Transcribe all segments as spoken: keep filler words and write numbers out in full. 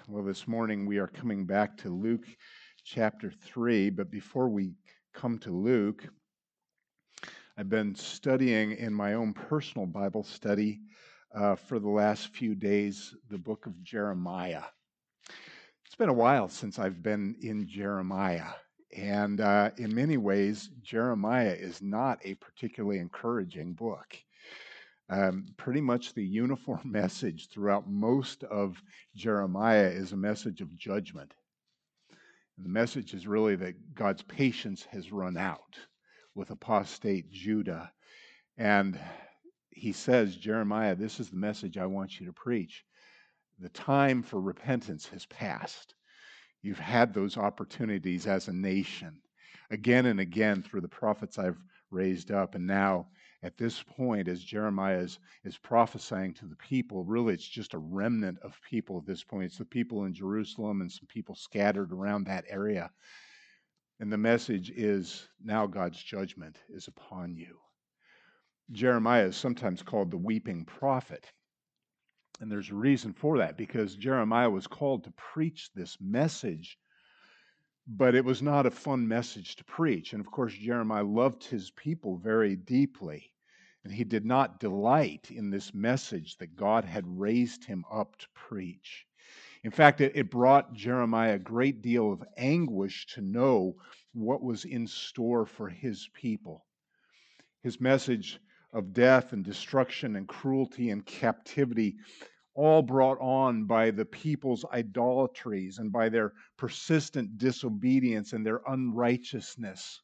Well, this morning we are coming back to Luke chapter three, but before we come to Luke, I've been studying in my own personal Bible study uh, for the last few days the book of Jeremiah. It's been a while since I've been in Jeremiah, and uh, in many ways, Jeremiah is not a particularly encouraging book. Um, pretty much the uniform message throughout most of Jeremiah is a message of judgment. And the message is really that God's patience has run out with apostate Judah. And he says, Jeremiah, this is the message I want you to preach. The time for repentance has passed. You've had those opportunities as a nation again and again through the prophets I've raised up. And now, at this point, as Jeremiah is, is prophesying to the people, really it's just a remnant of people at this point. It's the people in Jerusalem and some people scattered around that area. And the message is, now God's judgment is upon you. Jeremiah is sometimes called the weeping prophet. And there's a reason for that, because Jeremiah was called to preach this message, but it was not a fun message to preach. And of course, Jeremiah loved his people very deeply, and he did not delight in this message that God had raised him up to preach. In fact, it, it brought Jeremiah a great deal of anguish to know what was in store for his people. His message of death and destruction and cruelty and captivity, all brought on by the people's idolatries and by their persistent disobedience and their unrighteousness.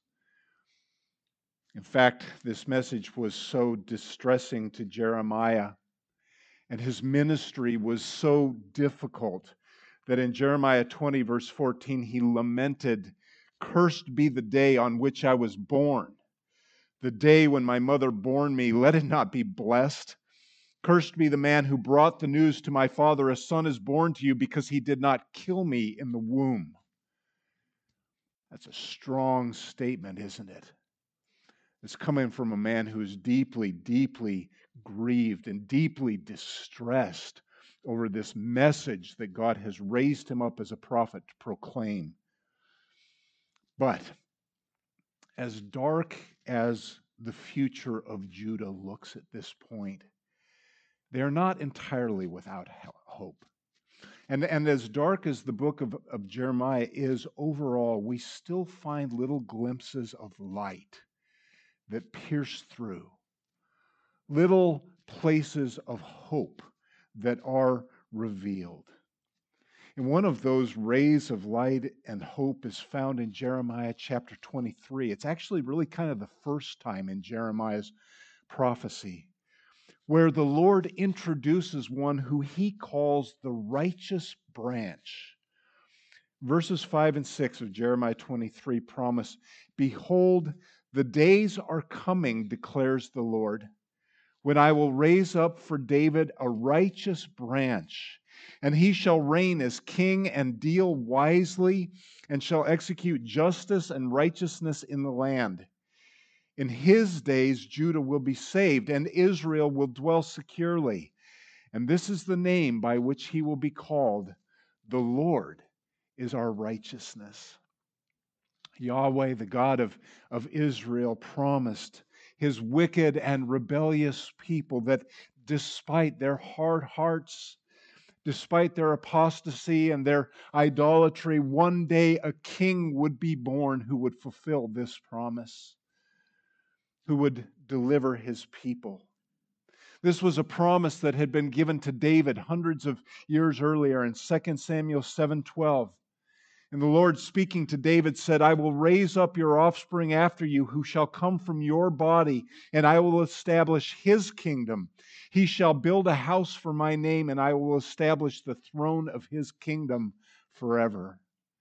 In fact, this message was so distressing to Jeremiah, and his ministry was so difficult, that in Jeremiah twenty, verse fourteen, he lamented, "Cursed be the day on which I was born. The day when my mother bore me, let it not be blessed. Cursed be the man who brought the news to my father, a son is born to you, because he did not kill me in the womb." That's a strong statement, isn't it? It's coming from a man who is deeply, deeply grieved and deeply distressed over this message that God has raised him up as a prophet to proclaim. But as dark as the future of Judah looks at this point, they are not entirely without hope. And, and as dark as the book of, of Jeremiah is overall, we still find little glimpses of light that pierce through, little places of hope that are revealed. And one of those rays of light and hope is found in Jeremiah chapter twenty-three. It's actually really kind of the first time in Jeremiah's prophecy, where the Lord introduces one who he calls the righteous branch. Verses five and six of Jeremiah twenty-three promise, "Behold, the days are coming, declares the Lord, when I will raise up for David a righteous branch, and he shall reign as king and deal wisely, and shall execute justice and righteousness in the land. In his days Judah will be saved, and Israel will dwell securely. And this is the name by which he will be called: the Lord is our righteousness." Yahweh, the God of, of Israel, promised his wicked and rebellious people that despite their hard hearts, despite their apostasy and their idolatry, one day a king would be born who would fulfill this promise, who would deliver his people. This was a promise that had been given to David hundreds of years earlier in Second Samuel seven twelve. And the Lord, speaking to David, said, "I will raise up your offspring after you, who shall come from your body, and I will establish his kingdom. He shall build a house for my name, and I will establish the throne of his kingdom forever."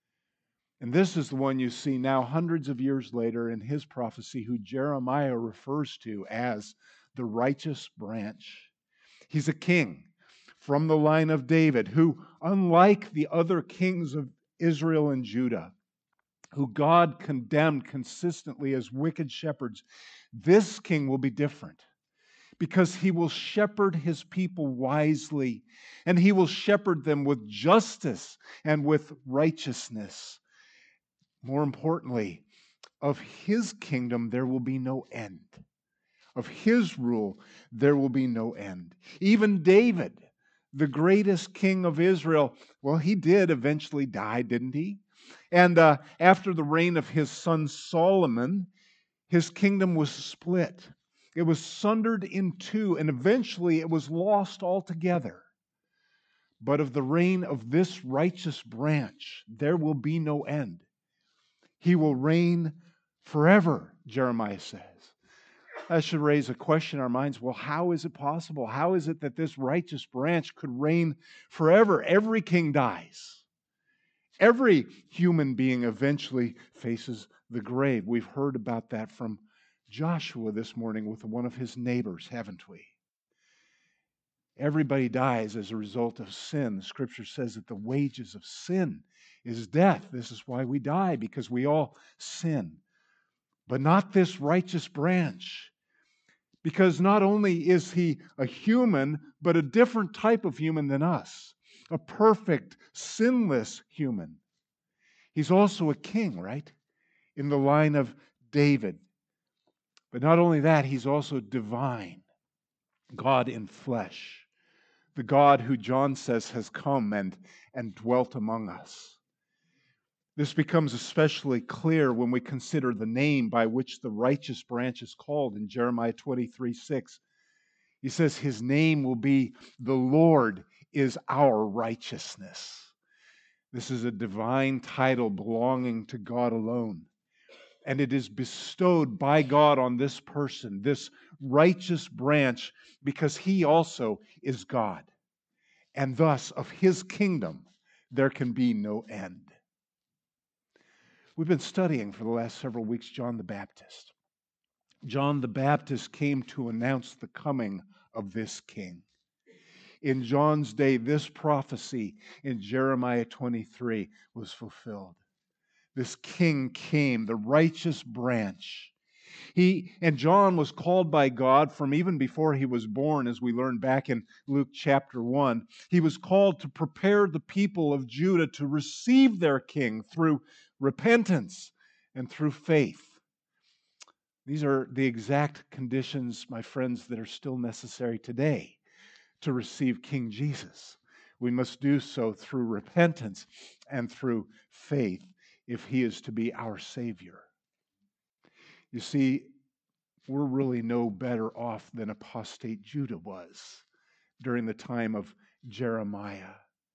And this is the one you see now, hundreds of years later, in his prophecy, who Jeremiah refers to as the righteous branch. He's a king from the line of David, who, unlike the other kings of Israel and Judah, who God condemned consistently as wicked shepherds, this king will be different, because he will shepherd his people wisely, and he will shepherd them with justice and with righteousness. More importantly, of his kingdom there will be no end. Of his rule there will be no end. Even David, the greatest king of Israel, well, he did eventually die, didn't he? And uh, after the reign of his son Solomon, his kingdom was split. It was sundered in two, and eventually it was lost altogether. But of the reign of this righteous branch, there will be no end. He will reign forever, Jeremiah says. That should raise a question in our minds. Well, how is it possible? How is it that this righteous branch could reign forever? Every king dies. Every human being eventually faces the grave. We've heard about that from Joshua this morning with one of his neighbors, haven't we? Everybody dies as a result of sin. The scripture says that the wages of sin is death. This is why we die, because we all sin. But not this righteous branch. Because not only is he a human, but a different type of human than us. A perfect, sinless human. He's also a king, right? In the line of David. But not only that, he's also divine. God in flesh. The God who John says has come and, and dwelt among us. This becomes especially clear when we consider the name by which the righteous branch is called in Jeremiah twenty-three six. He says his name will be the Lord is our righteousness. This is a divine title belonging to God alone. And it is bestowed by God on this person, this righteous branch, because he also is God. And thus, of his kingdom, there can be no end. We've been studying for the last several weeks John the Baptist. John the Baptist came to announce the coming of this king. In John's day, this prophecy in Jeremiah twenty-three was fulfilled. This king came, the righteous branch. He and John was called by God from even before he was born, as we learned back in Luke chapter one. He was called to prepare the people of Judah to receive their king through repentance and through faith. These are the exact conditions, my friends, that are still necessary today to receive King Jesus. We must do so through repentance and through faith if he is to be our Savior. You see, we're really no better off than apostate Judah was during the time of Jeremiah.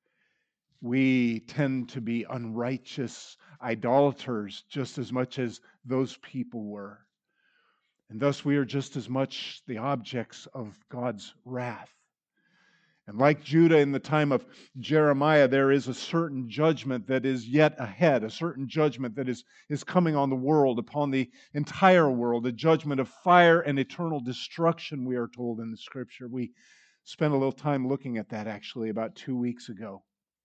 We tend to be unrighteous idolaters just as much as those people were. And thus we are just as much the objects of God's wrath. And like Judah in the time of Jeremiah, there is a certain judgment that is yet ahead, a certain judgment that is, is coming on the world, upon the entire world, a judgment of fire and eternal destruction, we are told in the Scripture. We spent a little time looking at that actually about two weeks ago.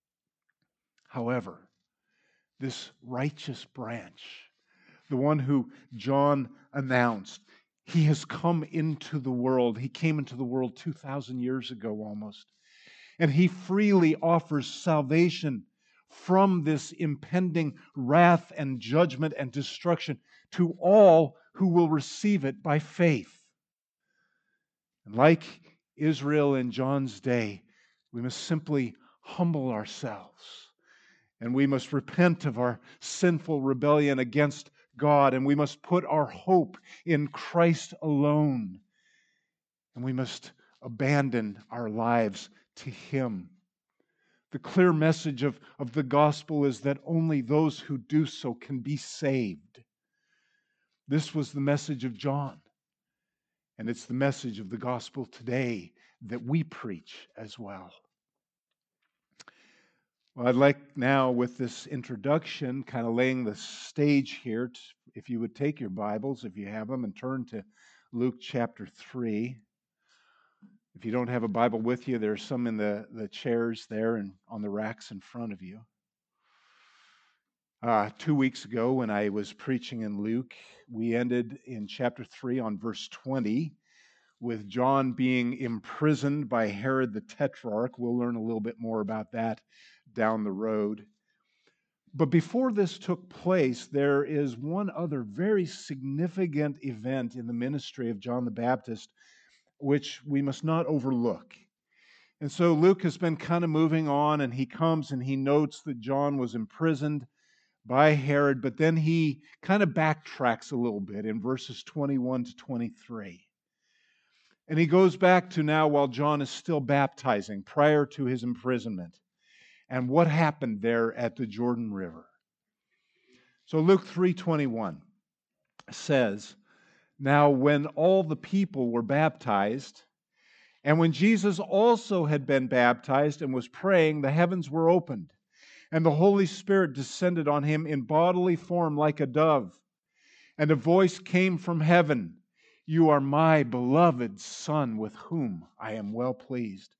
However, this righteous branch, the one who John announced, he has come into the world. He came into the world two thousand years ago almost. And he freely offers salvation from this impending wrath and judgment and destruction to all who will receive it by faith. And like Israel in John's day, we must simply humble ourselves. And we must repent of our sinful rebellion against God. And we must put our hope in Christ alone. And we must abandon our lives to him. The clear message of, of the gospel is that only those who do so can be saved. This was the message of John. And it's the message of the gospel today that we preach as well. Well, I'd like now, with this introduction, kind of laying the stage here, to, if you would take your Bibles, if you have them, and turn to Luke chapter three. If you don't have a Bible with you, there's some in the, the chairs there and on the racks in front of you. Uh, two weeks ago, when I was preaching in Luke, we ended in chapter three on verse twenty, with John being imprisoned by Herod the Tetrarch. We'll learn a little bit more about that down the road. But before this took place, there is one other very significant event in the ministry of John the Baptist, which we must not overlook. And so Luke has been kind of moving on, and he comes and he notes that John was imprisoned by Herod, but then he kind of backtracks a little bit in verses twenty-one to twenty-three. And he goes back to now while John is still baptizing, prior to his imprisonment, and what happened there at the Jordan River. So Luke three twenty-one says, "Now when all the people were baptized, and when Jesus also had been baptized and was praying, the heavens were opened, and the Holy Spirit descended on him in bodily form like a dove. And a voice came from heaven, 'You are my beloved Son, with whom I am well pleased.'"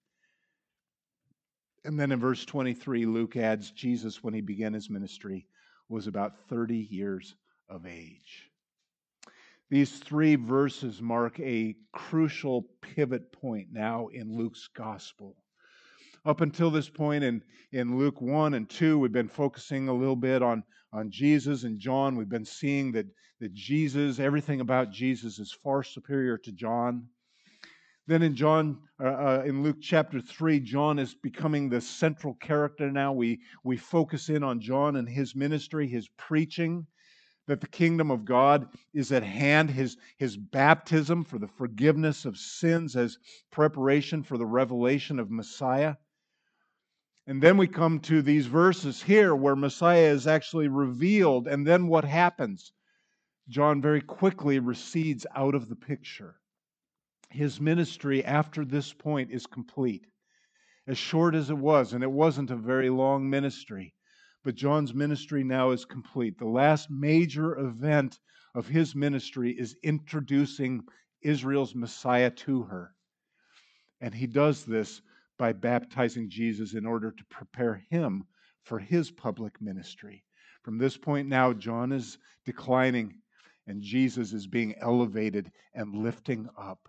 And then in verse twenty-three, Luke adds, Jesus, when he began his ministry, was about thirty years of age. These three verses mark a crucial pivot point now in Luke's gospel. Up until this point in, in Luke one and two, we've been focusing a little bit on, on Jesus and John. We've been seeing that, that Jesus, everything about Jesus is far superior to John. Then in John, uh, uh, in Luke chapter three, John is becoming the central character now. We, we focus in on John and his ministry, his preaching, that the kingdom of God is at hand, his, his baptism for the forgiveness of sins as preparation for the revelation of Messiah. And then we come to these verses here where Messiah is actually revealed, and then what happens? John very quickly recedes out of the picture. His ministry after this point is complete. As short as it was, and it wasn't a very long ministry, but John's ministry now is complete. The last major event of his ministry is introducing Israel's Messiah to her. And he does this by baptizing Jesus in order to prepare him for his public ministry. From this point now, John is declining, and Jesus is being elevated and lifting up.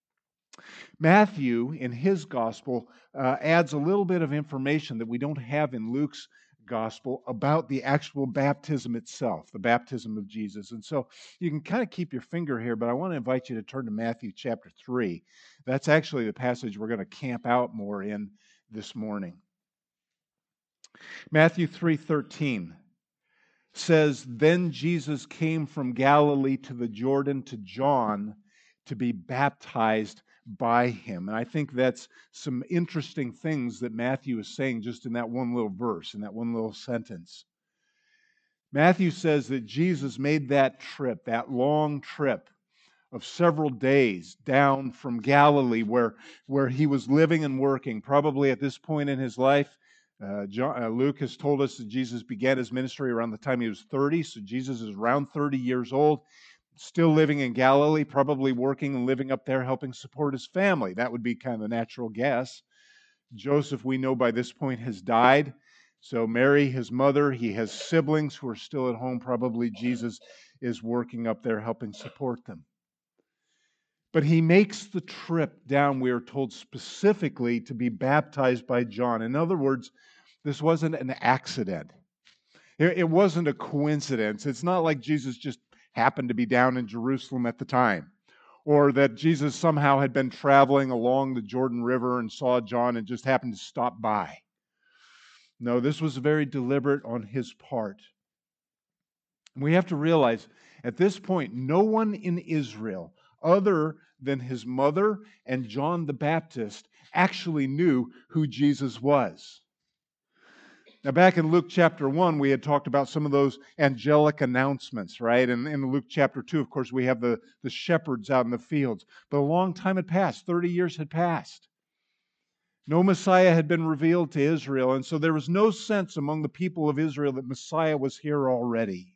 Matthew, in his gospel, uh, adds a little bit of information that we don't have in Luke's gospel about the actual baptism itself, the baptism of Jesus. And so you can kind of keep your finger here, but I want to invite you to turn to Matthew chapter three. That's actually the passage we're going to camp out more in this morning. Matthew three thirteen says, "Then Jesus came from Galilee to the Jordan to John to be baptized by him." And I think that's some interesting things that Matthew is saying just in that one little verse, in that one little sentence. Matthew says that Jesus made that trip, that long trip of several days down from Galilee where, where he was living and working, probably at this point in his life. Uh, John, uh, Luke has told us that Jesus began his ministry around the time he was thirty, so Jesus is around thirty years old. Still living in Galilee, probably working and living up there, helping support his family. That would be kind of a natural guess. Joseph, we know by this point, has died. So Mary, his mother, he has siblings who are still at home. Probably Jesus is working up there, helping support them. But he makes the trip down, we are told, specifically to be baptized by John. In other words, this wasn't an accident. It wasn't a coincidence. It's not like Jesus just happened to be down in Jerusalem at the time, or that Jesus somehow had been traveling along the Jordan River and saw John and just happened to stop by. No, this was very deliberate on his part. We have to realize at this point, no one in Israel other than his mother and John the Baptist actually knew who Jesus was. Now, back in Luke chapter one, we had talked about some of those angelic announcements, right? And in Luke chapter two, of course, we have the, the shepherds out in the fields. But a long time had passed. thirty years had passed. No Messiah had been revealed to Israel, and so there was no sense among the people of Israel that Messiah was here already.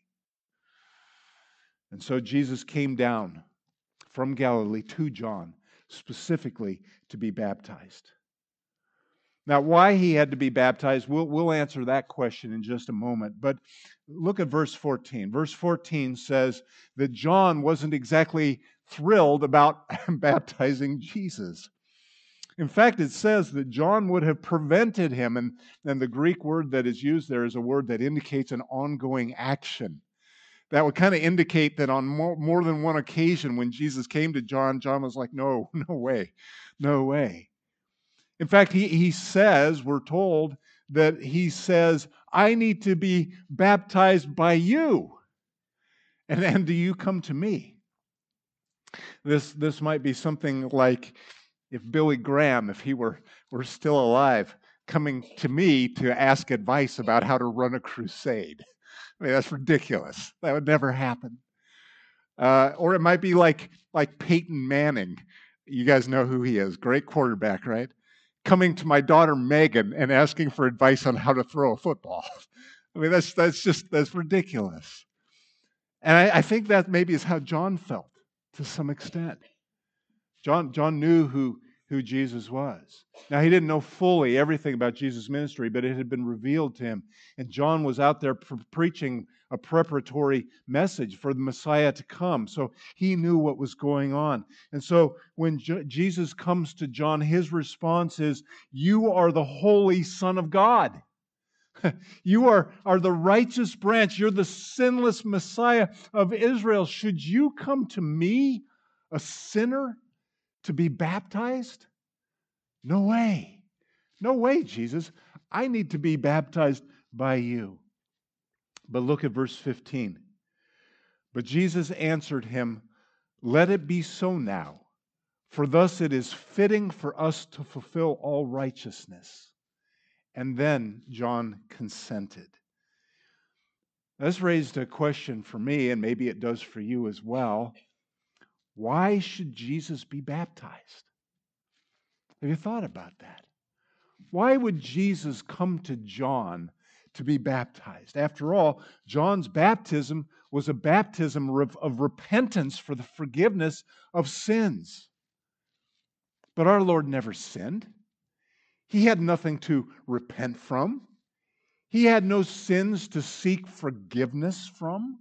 And so Jesus came down from Galilee to John, specifically to be baptized. Now, why he had to be baptized, we'll, we'll answer that question in just a moment. But look at verse fourteen. Verse fourteen says that John wasn't exactly thrilled about baptizing Jesus. In fact, it says that John would have prevented him, and, and the Greek word that is used there is a word that indicates an ongoing action. That would kind of indicate that on more, more than one occasion when Jesus came to John, John was like, no, no way, no way. In fact, he, he says, we're told that he says, I need to be baptized by you, and, and do you come to me? This, this might be something like if Billy Graham, if he were, were still alive, coming to me to ask advice about how to run a crusade. I mean, that's ridiculous. That would never happen. Uh, or it might be like, like Peyton Manning. You guys know who he is. Great quarterback, right? Coming to my daughter Megan and asking for advice on how to throw a football. I mean, that's, that's just, that's ridiculous. And I, I think that maybe is how John felt to some extent. John, John knew who, who Jesus was. Now, he didn't know fully everything about Jesus' ministry, but it had been revealed to him. And John was out there pre- preaching a preparatory message for the Messiah to come. So he knew what was going on. And so when J- Jesus comes to John, his response is, you are the Holy Son of God. You are, are the righteous branch. You're the sinless Messiah of Israel. Should you come to me, a sinner, to be baptized? No way. No way, Jesus. I need to be baptized by you. But look at verse fifteen. But Jesus answered him, let it be so now, for thus it is fitting for us to fulfill all righteousness. And then John consented. This raised a question for me, and maybe it does for you as well. Why should Jesus be baptized? Have you thought about that? Why would Jesus come to John to be baptized? After all, John's baptism was a baptism of repentance for the forgiveness of sins. But our Lord never sinned. He had nothing to repent from. He had no sins to seek forgiveness from.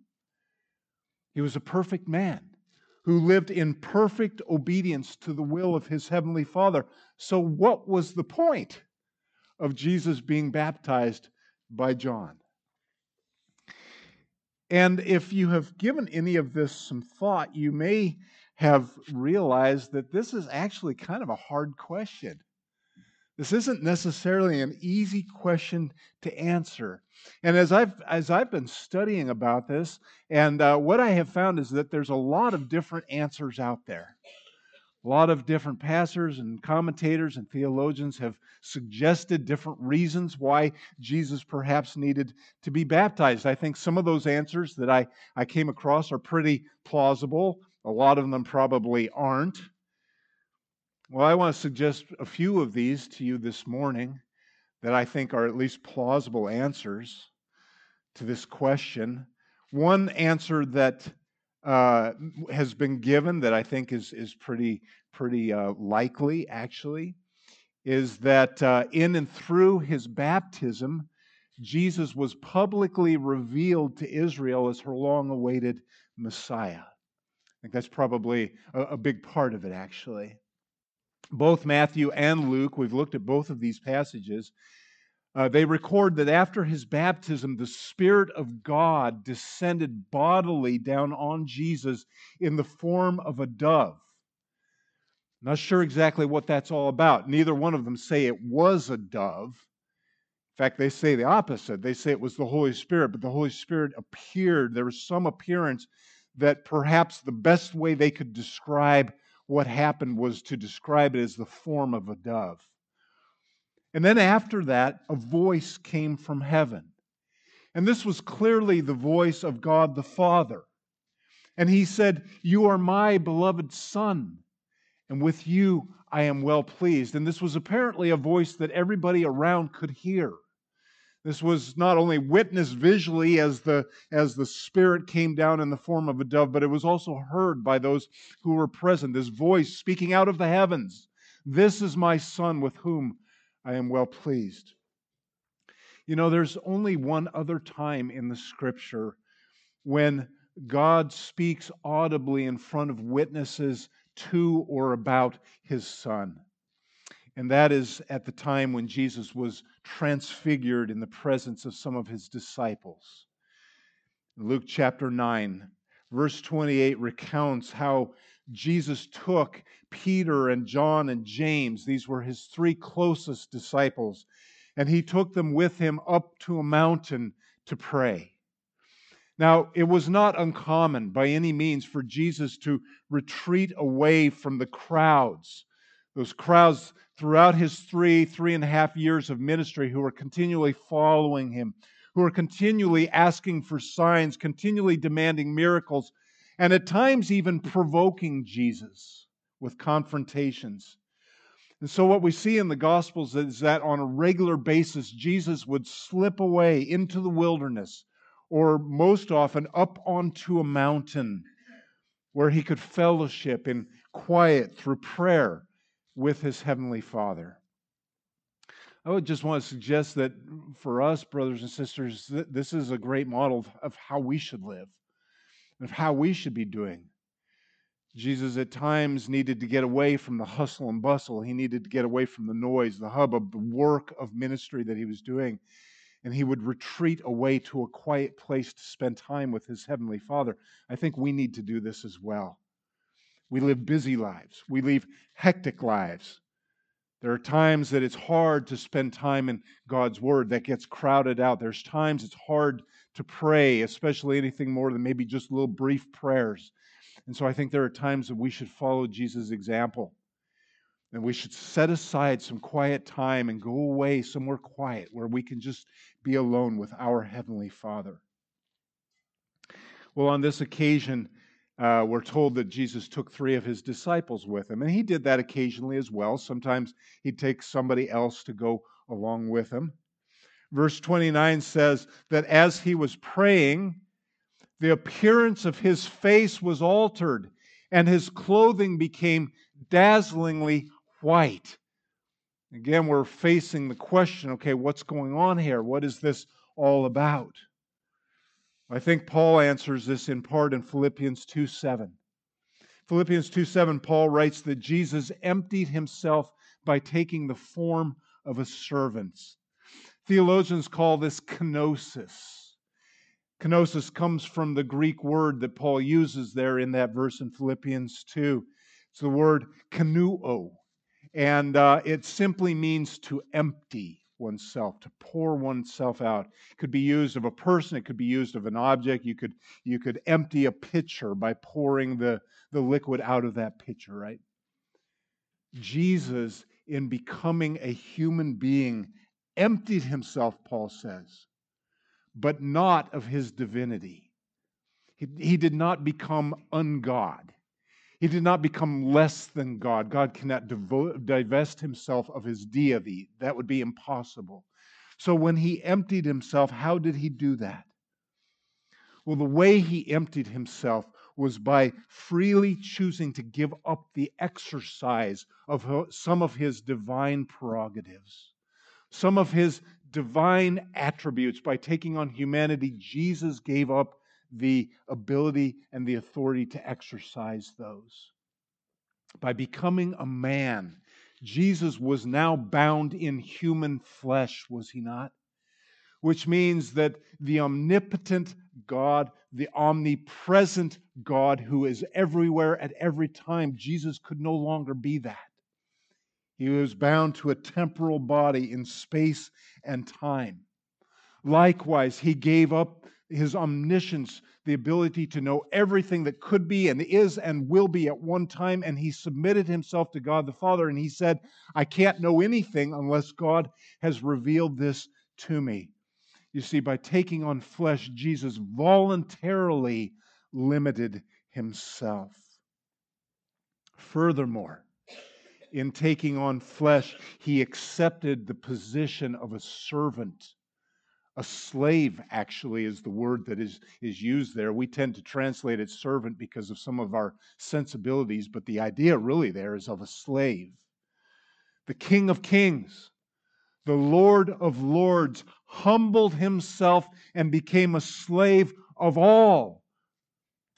He was a perfect man who lived in perfect obedience to the will of his heavenly Father. So what was the point of Jesus being baptized by John? And if you have given any of this some thought, you may have realized that this is actually kind of a hard question. This isn't necessarily an easy question to answer. And as I've, as I've been studying about this, and uh, what I have found is that there's a lot of different answers out there. A lot of different pastors and commentators and theologians have suggested different reasons why Jesus perhaps needed to be baptized. I think some of those answers that I, I came across are pretty plausible. A lot of them probably aren't. Well, I want to suggest a few of these to you this morning that I think are at least plausible answers to this question. One answer that uh, has been given that I think is, is pretty, pretty uh, likely, actually, is that uh, in and through his baptism, Jesus was publicly revealed to Israel as her long-awaited Messiah. I think that's probably a, a big part of it, actually. Both Matthew and Luke, we've looked at both of these passages, uh, they record that after his baptism, the Spirit of God descended bodily down on Jesus in the form of a dove. Not sure exactly what that's all about. Neither one of them say it was a dove. In fact, they say the opposite. They say it was the Holy Spirit, but the Holy Spirit appeared. There was some appearance that perhaps the best way they could describe what happened was to describe it as the form of a dove. And then after that, a voice came from heaven. And this was clearly the voice of God the Father. And he said, "You are my beloved Son, and with you I am well pleased." And this was apparently a voice that everybody around could hear. This was not only witnessed visually as the, as the Spirit came down in the form of a dove, but it was also heard by those who were present. This voice speaking out of the heavens, "This is my Son with whom I am well pleased." You know, there's only one other time in the Scripture when God speaks audibly in front of witnesses to or about His Son. And that is at the time when Jesus was transfigured in the presence of some of His disciples. Luke chapter nine, verse twenty-eight recounts how Jesus took Peter and John and James, these were His three closest disciples, and He took them with Him up to a mountain to pray. Now, it was not uncommon by any means for Jesus to retreat away from the crowds. Those crowds throughout His three, three and a half years of ministry who were continually following Him, who were continually asking for signs, continually demanding miracles, and at times even provoking Jesus with confrontations. And so what we see in the Gospels is that on a regular basis, Jesus would slip away into the wilderness, or most often up onto a mountain where He could fellowship in quiet through prayer with His Heavenly Father. I would just want to suggest that for us, brothers and sisters, this is a great model of how we should live, of how we should be doing. Jesus at times needed to get away from the hustle and bustle. He needed to get away from the noise, the hubbub, the work of ministry that He was doing. And He would retreat away to a quiet place to spend time with His Heavenly Father. I think we need to do this as well. We live busy lives. We live hectic lives. There are times that it's hard to spend time in God's Word. That gets crowded out. There's times it's hard to pray, especially anything more than maybe just little brief prayers. And so I think there are times that we should follow Jesus' example. And we should set aside some quiet time and go away somewhere quiet where we can just be alone with our Heavenly Father. Well, on this occasion, uh, we're told that Jesus took three of His disciples with Him. And He did that occasionally as well. Sometimes He'd take somebody else to go along with Him. Verse twenty-nine says that as He was praying, the appearance of His face was altered, and His clothing became dazzlingly white. Again, we're facing the question, okay, what's going on here? What is this all about? I think Paul answers this in part in Philippians two seven. Philippians two seven, Paul writes that Jesus emptied Himself by taking the form of a servant. Theologians call this kenosis. Kenosis comes from the Greek word that Paul uses there in that verse in Philippians two. It's the word kanuo, and uh, it simply means to empty oneself, to pour oneself out. It could be used of a person, it could be used of an object. You could, you could empty a pitcher by pouring the, the liquid out of that pitcher, right? Jesus, in becoming a human being, emptied Himself, Paul says, but not of His divinity. He, he did not become ungod. He did not become less than God. God cannot devo- divest Himself of His deity. That would be impossible. So when He emptied Himself, how did He do that? Well, the way He emptied Himself was by freely choosing to give up the exercise of some of His divine prerogatives, some of His divine attributes. By taking on humanity, Jesus gave up the ability and the authority to exercise those. By becoming a man, Jesus was now bound in human flesh, was He not? Which means that the omnipotent God, the omnipresent God who is everywhere at every time, Jesus could no longer be that. He was bound to a temporal body in space and time. Likewise, He gave up His omniscience, the ability to know everything that could be and is and will be at one time, and He submitted Himself to God the Father, and He said, I can't know anything unless God has revealed this to me. You see, by taking on flesh, Jesus voluntarily limited Himself. Furthermore, in taking on flesh, He accepted the position of a servant. A slave, actually, is the word that is, is used there. We tend to translate it servant because of some of our sensibilities, but the idea really there is of a slave. The King of Kings, the Lord of Lords, humbled Himself and became a slave of all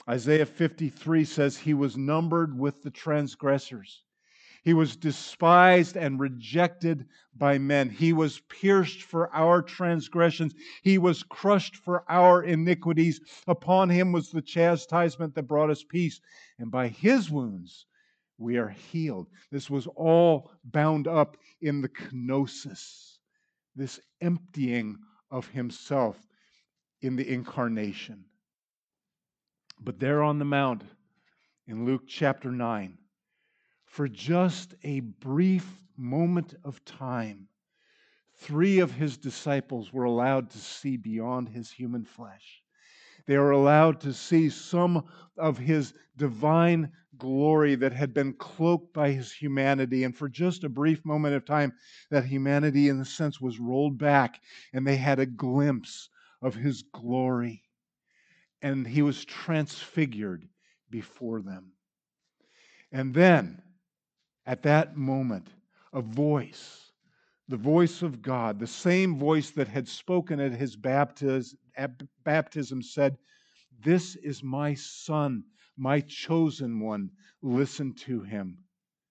Isaiah fifty-three says he was numbered with the transgressors. He was despised and rejected by men. He was pierced for our transgressions. He was crushed for our iniquities. Upon him was the chastisement that brought us peace. And by his wounds we are healed. This was all bound up in the kenosis, this emptying of himself in the incarnation. But there on the mount in Luke chapter nine, for just a brief moment of time, three of his disciples were allowed to see beyond his human flesh. They were allowed to see some of his divine glory that had been cloaked by his humanity. And for just a brief moment of time, that humanity, in a sense, was rolled back, and they had a glimpse of his glory. And he was transfigured before them. And then, at that moment, a voice, the voice of God, the same voice that had spoken at his baptism, baptism said, "This is my Son, my chosen one. Listen to him."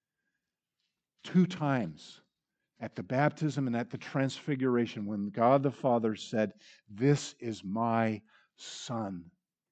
Two times, at the baptism and at the transfiguration, when God the Father said, "This is my Son."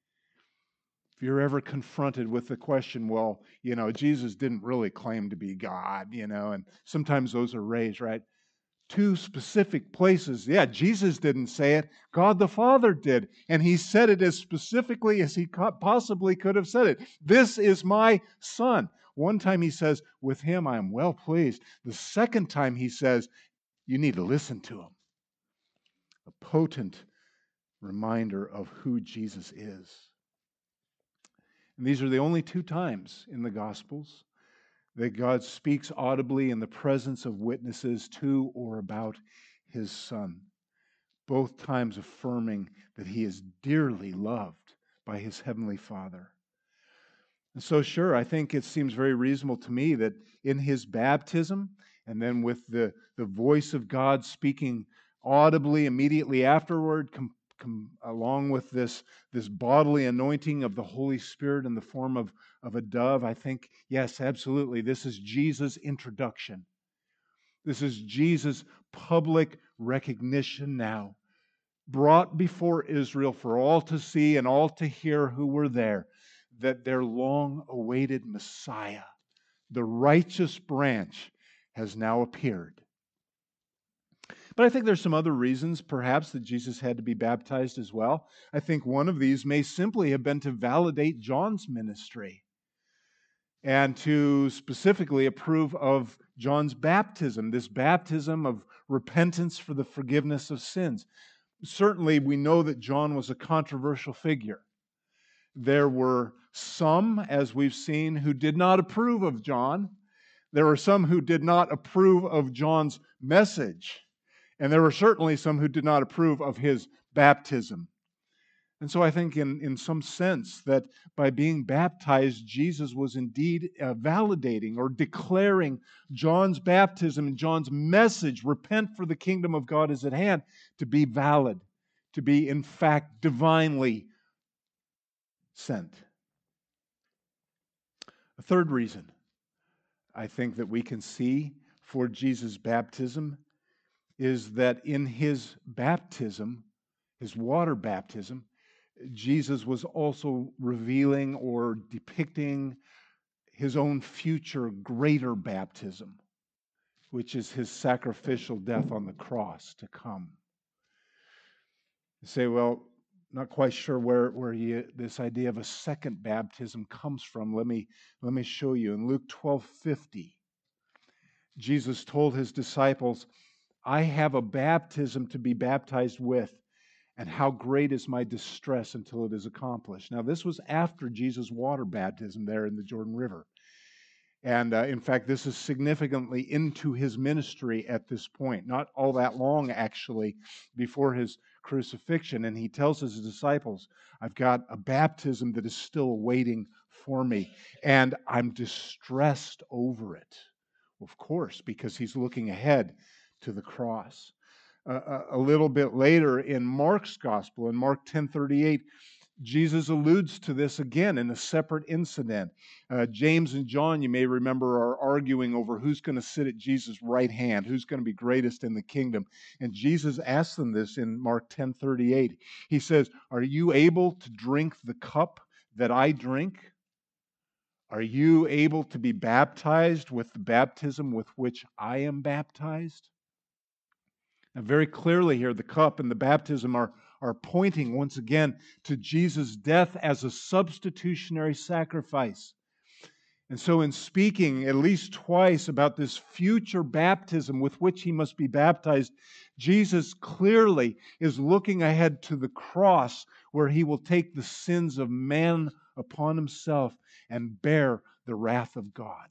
If you're ever confronted with the question, well, you know, Jesus didn't really claim to be God, you know, and sometimes those are raised, right? Two specific places. Yeah, Jesus didn't say it. God the Father did. And he said it as specifically as he possibly could have said it. "This is my Son." One time he says, "With him I am well pleased." The second time he says, "You need to listen to him." A potent reminder of who Jesus is. And these are the only two times in the Gospels that God speaks audibly in the presence of witnesses to or about his Son. Both times affirming that he is dearly loved by his heavenly Father. And so, sure, I think it seems very reasonable to me that in his baptism, and then with the, the voice of God speaking audibly immediately afterward, com, com, along with this, this bodily anointing of the Holy Spirit in the form of, of a dove, I think, yes, absolutely, this is Jesus' introduction. This is Jesus' public recognition now, brought before Israel for all to see and all to hear who were there, that their long-awaited Messiah, the righteous branch, has now appeared. But I think there's some other reasons, perhaps, that Jesus had to be baptized as well. I think one of these may simply have been to validate John's ministry and to specifically approve of John's baptism, this baptism of repentance for the forgiveness of sins. Certainly, we know that John was a controversial figure. There were some, as we've seen, who did not approve of John. There were some who did not approve of John's message. And there were certainly some who did not approve of his baptism. And so I think in, in some sense that by being baptized, Jesus was indeed uh, validating or declaring John's baptism and John's message, "Repent, for the kingdom of God is at hand," to be valid, to be in fact divinely sent. A third reason I think that we can see for Jesus' baptism is that in his baptism, his water baptism, Jesus was also revealing or depicting his own future greater baptism, which is his sacrificial death on the cross to come. You say, well, not quite sure where, where you, this idea of a second baptism comes from. Let me, let me show you. In Luke twelve fifty, Jesus told his disciples, "I have a baptism to be baptized with, and how great is my distress until it is accomplished." Now, this was after Jesus' water baptism there in the Jordan River. And uh, in fact, this is significantly into his ministry at this point, not all that long actually before his crucifixion. And he tells his disciples, "I've got a baptism that is still waiting for me, and I'm distressed over it." Of course, because he's looking ahead to the cross. Uh, a little bit later in Mark's gospel, in Mark ten thirty-eight, Jesus alludes to this again in a separate incident. Uh, James and John, you may remember, are arguing over who's going to sit at Jesus' right hand, who's going to be greatest in the kingdom. And Jesus asks them this in Mark ten thirty-eight. He says, "Are you able to drink the cup that I drink? Are you able to be baptized with the baptism with which I am baptized?" And very clearly here, the cup and the baptism are, are pointing once again to Jesus' death as a substitutionary sacrifice. And so, in speaking at least twice about this future baptism with which he must be baptized, Jesus clearly is looking ahead to the cross where he will take the sins of man upon himself and bear the wrath of God.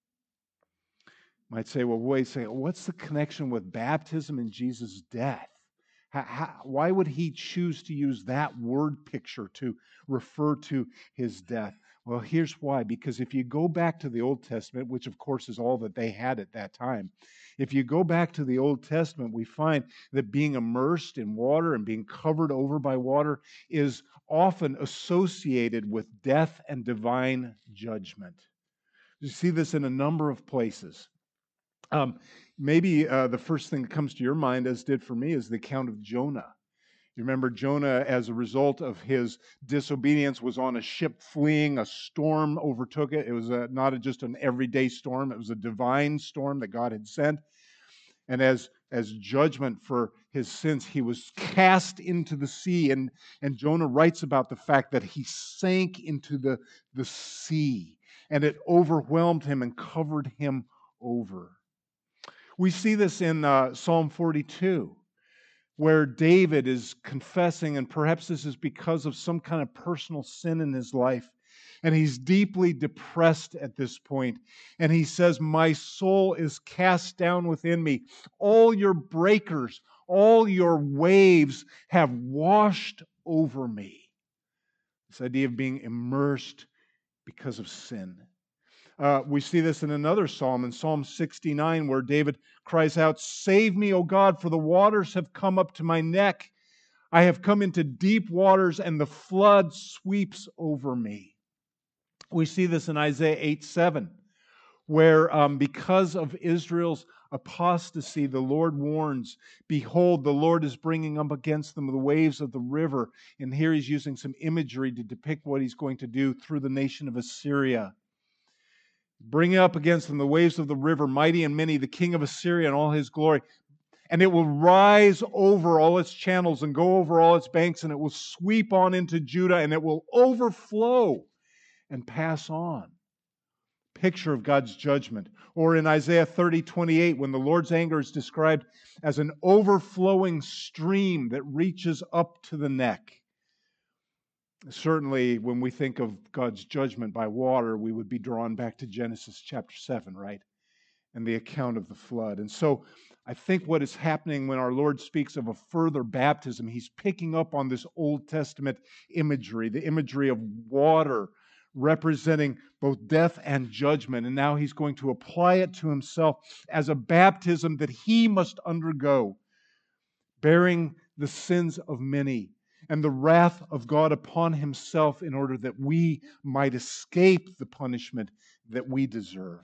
Might say, well, wait, say, what's the connection with baptism and Jesus' death? How, how, why would he choose to use that word picture to refer to his death? Well, here's why. Because if you go back to the Old Testament, which of course is all that they had at that time, if you go back to the Old Testament, we find that being immersed in water and being covered over by water is often associated with death and divine judgment. You see this in a number of places. Um, maybe uh, the first thing that comes to your mind, as did for me, is the account of Jonah. You remember Jonah, as a result of his disobedience, was on a ship fleeing. A storm overtook it. It was a, not a, just an everyday storm. It was a divine storm that God had sent. And as, as judgment for his sins, he was cast into the sea. And, and Jonah writes about the fact that he sank into the, the sea, and it overwhelmed him and covered him over. We see this in uh, Psalm forty-two, where David is confessing, and perhaps this is because of some kind of personal sin in his life, and he's deeply depressed at this point. And he says, "My soul is cast down within me. All your breakers, all your waves have washed over me." This idea of being immersed because of sin. Uh, we see this in another psalm, in Psalm sixty-nine, where David cries out, "Save me, O God, for the waters have come up to my neck. I have come into deep waters, and the flood sweeps over me." We see this in Isaiah eight seven, where um, because of Israel's apostasy, the Lord warns, "Behold, the Lord is bringing up against them the waves of the river." And here he's using some imagery to depict what he's going to do through the nation of Assyria. "Bring up against them the waves of the river, mighty and many, the king of Assyria and all his glory. And it will rise over all its channels and go over all its banks, and it will sweep on into Judah, and it will overflow and pass on." Picture of God's judgment. Or in Isaiah thirty twenty-eight, when the Lord's anger is described as an overflowing stream that reaches up to the neck. Certainly, when we think of God's judgment by water, we would be drawn back to Genesis chapter seven, right? And the account of the flood. And so I think what is happening when our Lord speaks of a further baptism, he's picking up on this Old Testament imagery, the imagery of water representing both death and judgment. And now he's going to apply it to himself as a baptism that he must undergo, bearing the sins of many and the wrath of God upon himself in order that we might escape the punishment that we deserve.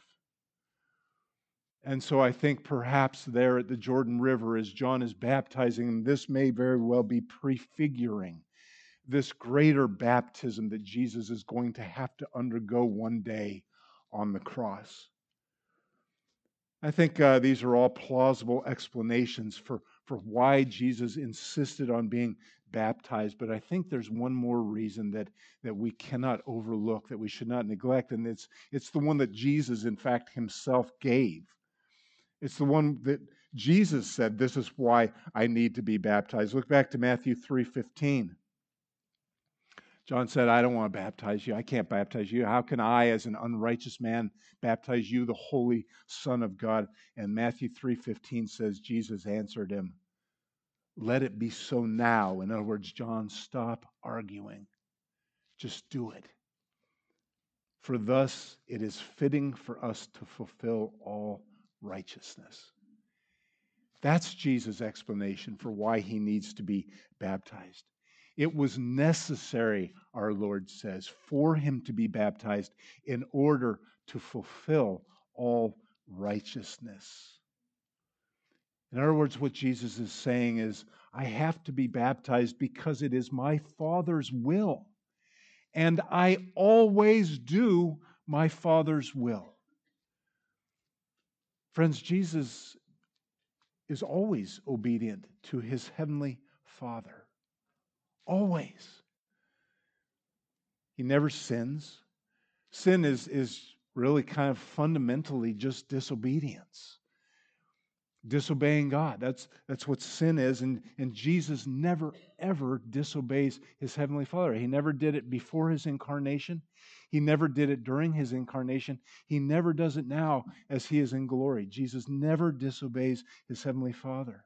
And so I think perhaps there at the Jordan River, as John is baptizing him, this may very well be prefiguring this greater baptism that Jesus is going to have to undergo one day on the cross. I think uh, these are all plausible explanations for, for why Jesus insisted on being baptized. But I think there's one more reason that, that we cannot overlook, that we should not neglect, and it's, it's the one that Jesus, in fact, himself gave. It's the one that Jesus said, "This is why I need to be baptized." Look back to Matthew three fifteen. John said, "I don't want to baptize you. I can't baptize you. How can I, as an unrighteous man, baptize you, the Holy Son of God?" And Matthew three fifteen says, Jesus answered him, "Let it be so now." In other words, John, stop arguing. Just do it. "For thus it is fitting for us to fulfill all righteousness." That's Jesus' explanation for why he needs to be baptized. It was necessary, our Lord says, for him to be baptized in order to fulfill all righteousness. In other words, what Jesus is saying is, I have to be baptized because it is my Father's will. And I always do my Father's will. Friends, Jesus is always obedient to his heavenly Father. Always. He never sins. Sin is, is really kind of fundamentally just disobedience. Disobeying God. That's, that's what sin is. And, and Jesus never, ever disobeys his heavenly Father. He never did it before his incarnation. He never did it during his incarnation. He never does it now as he is in glory. Jesus never disobeys his heavenly Father.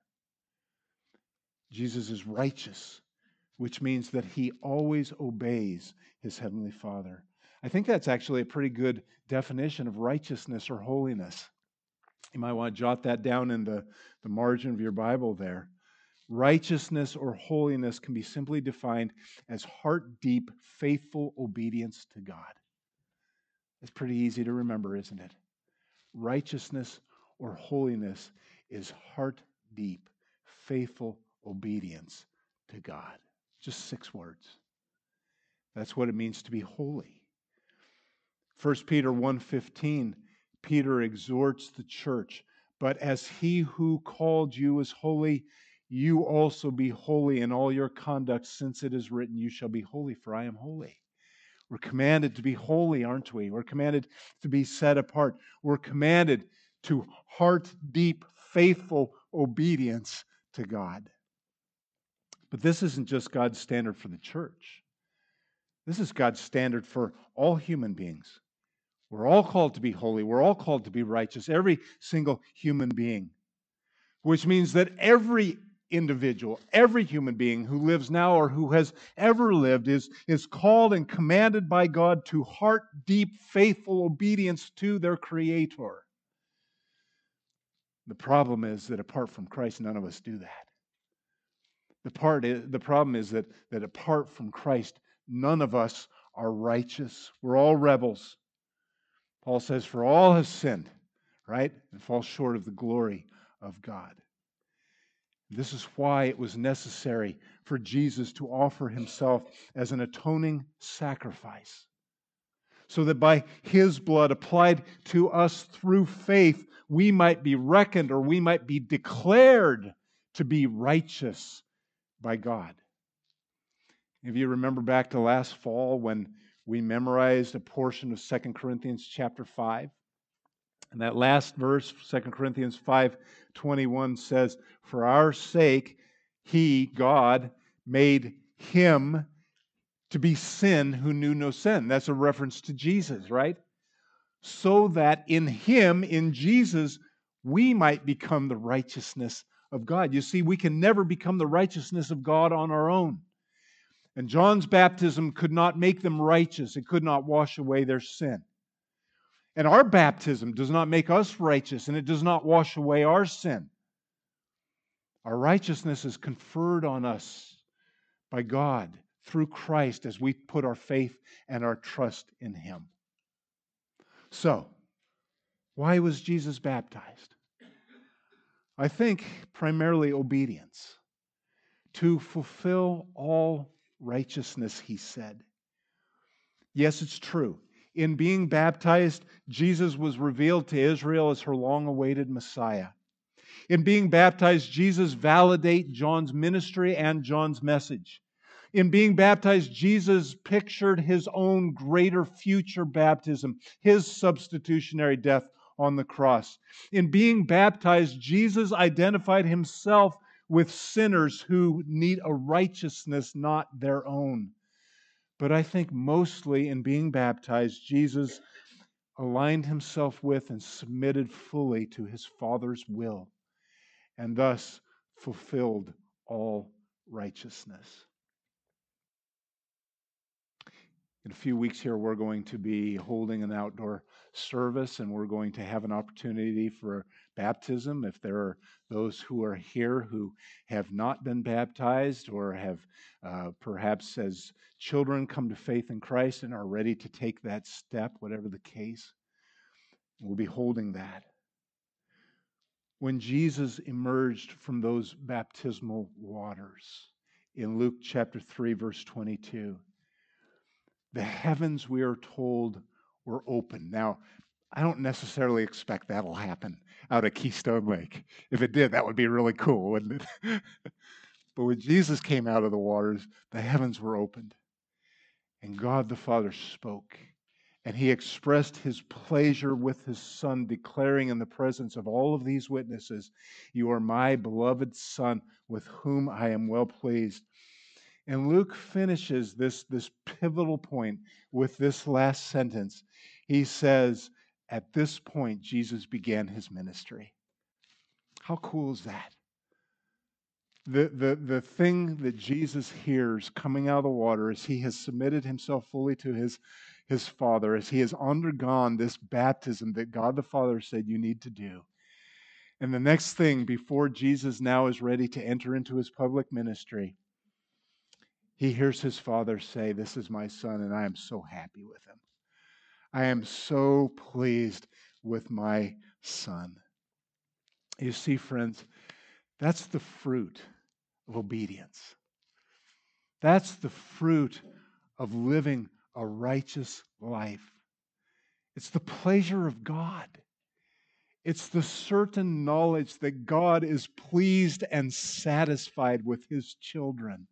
Jesus is righteous, which means that he always obeys his heavenly Father. I think that's actually a pretty good definition of righteousness or holiness. You might want to jot that down in the, the margin of your Bible there. Righteousness or holiness can be simply defined as heart-deep, faithful obedience to God. It's pretty easy to remember, isn't it? Righteousness or holiness is heart-deep, faithful obedience to God. Just six words. That's what it means to be holy. First Peter one fifteen, Peter exhorts the church, but as he who called you is holy, you also be holy in all your conduct, since it is written, you shall be holy, for I am holy. We're commanded to be holy, aren't we? We're commanded to be set apart. We're commanded to heart-deep, faithful obedience to God. But this isn't just God's standard for the church. This is God's standard for all human beings. We're all called to be holy. We're all called to be righteous, every single human being, which means that every individual, every human being who lives now or who has ever lived is, is called and commanded by God to heart-deep, faithful obedience to their Creator. The problem is that apart from Christ, none of us do that. The, part is, the problem is that, that apart from Christ, none of us are righteous. We're all rebels. Paul says, for all have sinned, right? And fall short of the glory of God. This is why it was necessary for Jesus to offer himself as an atoning sacrifice, so that by his blood applied to us through faith, we might be reckoned or we might be declared to be righteous by God. If you remember back to last fall when we memorized a portion of Second Corinthians chapter five, and that last verse, Second Corinthians five twenty-one says, for our sake, he, God, made him to be sin who knew no sin. That's a reference to Jesus, right? So that in him, in Jesus, we might become the righteousness of God. You see, we can never become the righteousness of God on our own. And John's baptism could not make them righteous. It could not wash away their sin. And our baptism does not make us righteous, and it does not wash away our sin. Our righteousness is conferred on us by God through Christ as we put our faith and our trust in him. So, why was Jesus baptized? I think primarily obedience. To fulfill all righteousness, he said. Yes, it's true. In being baptized, Jesus was revealed to Israel as her long-awaited Messiah. In being baptized, Jesus validated John's ministry and John's message. In being baptized, Jesus pictured his own greater future baptism, his substitutionary death on the cross. In being baptized, Jesus identified himself with sinners who need a righteousness not their own. But I think mostly in being baptized, Jesus aligned himself with and submitted fully to his Father's will, and thus fulfilled all righteousness. In a few weeks here, we're going to be holding an outdoor service, and we're going to have an opportunity for baptism. If there are those who are here who have not been baptized or have uh, perhaps as children come to faith in Christ and are ready to take that step, whatever the case, we'll be holding that. When Jesus emerged from those baptismal waters in Luke chapter three, verse twenty-two, the heavens, we are told, were open. Now, I don't necessarily expect that'll happen out at Keystone Lake. If it did, that would be really cool, wouldn't it? But when Jesus came out of the waters, the heavens were opened, and God the Father spoke, and he expressed his pleasure with his Son, declaring in the presence of all of these witnesses, "You are my beloved Son, with whom I am well pleased." And Luke finishes this, this pivotal point with this last sentence. He says, at this point, Jesus began his ministry. How cool is that? The, the, the thing that Jesus hears coming out of the water as he has submitted himself fully to his, his Father, as he has undergone this baptism that God the Father said you need to do. And the next thing, before Jesus now is ready to enter into his public ministry, he hears his Father say, "This is my Son, and I am so happy with him. I am so pleased with my Son." You see, friends, that's the fruit of obedience. That's the fruit of living a righteous life. It's the pleasure of God. It's the certain knowledge that God is pleased and satisfied with his children.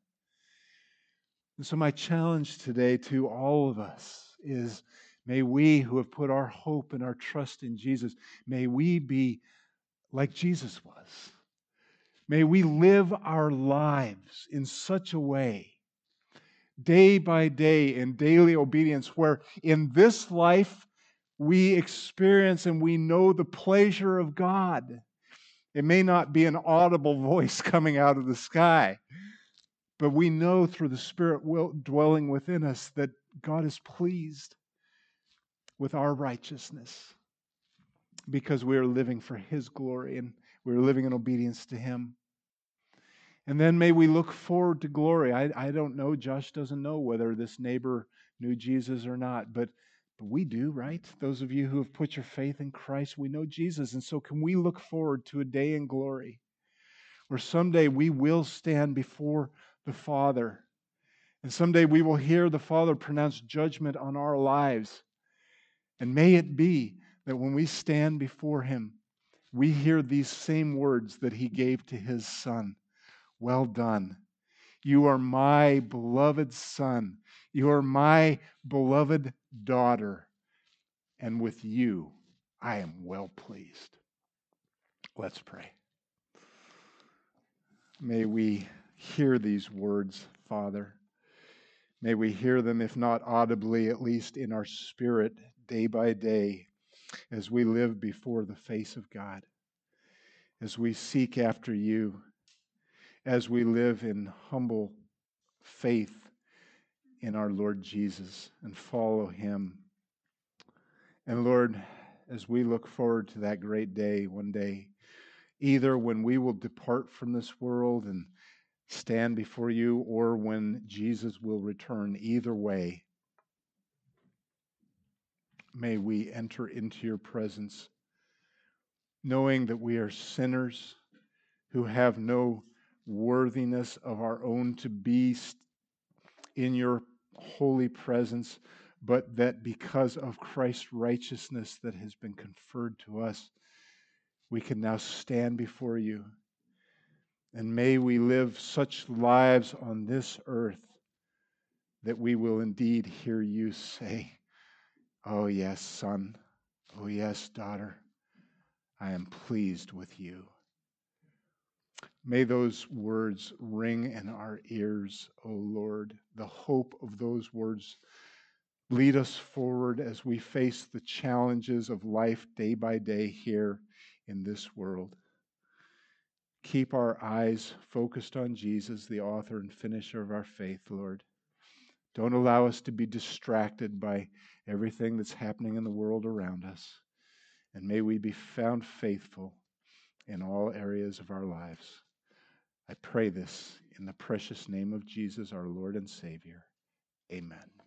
And so my challenge today to all of us is, may we who have put our hope and our trust in Jesus, may we be like Jesus was. May we live our lives in such a way, day by day, in daily obedience, where in this life we experience and we know the pleasure of God. It may not be an audible voice coming out of the sky, but we know through the Spirit will, dwelling within us that God is pleased with our righteousness because we are living for his glory and we're living in obedience to him. And then may we look forward to glory. I, I don't know, Josh doesn't know whether this neighbor knew Jesus or not, but, but we do, right? Those of you who have put your faith in Christ, we know Jesus. And so can we look forward to a day in glory where someday we will stand before the Father, and someday we will hear the Father pronounce judgment on our lives. And may it be that when we stand before him, we hear these same words that he gave to his Son. "Well done. You are my beloved Son. You are my beloved daughter. And with you, I am well pleased." Let's pray. May we hear these words, Father. May we hear them, if not audibly, at least in our spirit, day by day, as we live before the face of God, as we seek after you, as we live in humble faith in our Lord Jesus and follow him. And Lord, as we look forward to that great day one day, either when we will depart from this world and stand before you, or when Jesus will return, either way, may we enter into your presence, knowing that we are sinners who have no worthiness of our own to be in your holy presence, but that because of Christ's righteousness that has been conferred to us, we can now stand before you. And may we live such lives on this earth that we will indeed hear you say, "Oh yes, son. Oh yes, daughter. I am pleased with you." May those words ring in our ears, O Lord. The hope of those words lead us forward as we face the challenges of life day by day here in this world. Keep our eyes focused on Jesus, the author and finisher of our faith, Lord. Don't allow us to be distracted by everything that's happening in the world around us. And may we be found faithful in all areas of our lives. I pray this in the precious name of Jesus, our Lord and Savior. Amen.